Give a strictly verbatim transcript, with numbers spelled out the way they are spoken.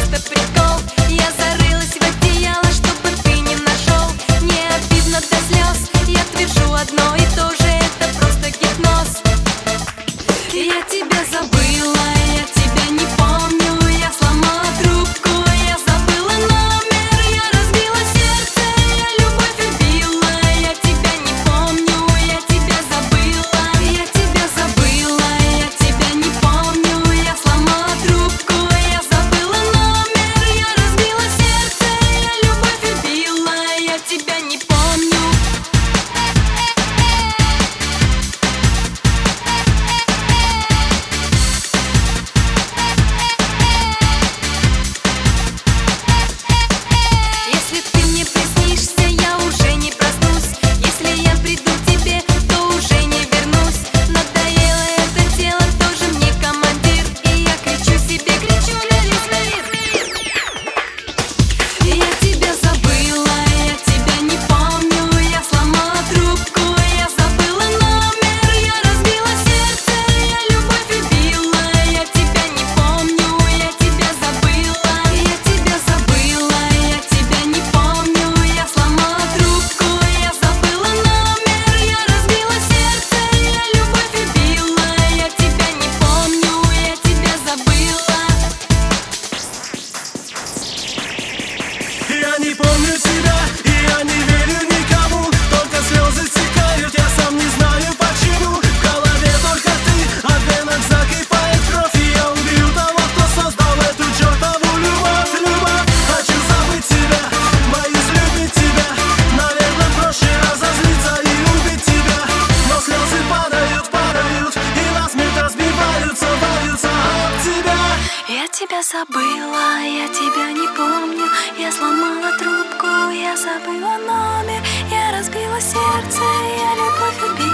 это прикол. Я зарылась в одеяло, чтобы ты не нашел. Мне обидно до слез, я твержу одно и то же, это просто гипноз. Я тебя забыла, я тебя не помню, я сломала трубку, я забыла номер, я разбила сердце, я любовь убила. Я тебя не помню, я тебя забыла, я тебя забыла, я тебя не помню, я сломала трубку, я забыла номер, я разбила сердце, я любовь убила. Я тебя не помню. Если ты мне приснишься, я уже не проснусь. Если я приду к тебе, то уже не вернусь. Надоело это тело, тоже мне командир. И я кричу себе, кричу на весь мир. Я тебя забыла, я тебя не помню, я сломала трубку, я забыла номер, я разбила сердце, я любовь убила. Я тебя не помню, я тебя забыла, я тебя забыла, я тебя не помню, я сломала трубку, я забыла номер, я разбила сердце, я любовь убила. Я тебя не помню, я тебя забыла. Я не помню себя, и я не верю никому. Только слезы стекают, я сам не знаю почему. В голове только ты, а в венах закипает кровь. И я убью того, кто создал эту чертову любовь. Любовь, хочу забыть тебя, боюсь любить тебя. Наверное, проще разозлиться и убить тебя. Но слезы падают, падают, и насмерть разбиваются, валются от тебя. Я тебя забыла, я тебя не помню, я сломала трубку, я забыла номер, я разбила сердце, я любовь убила.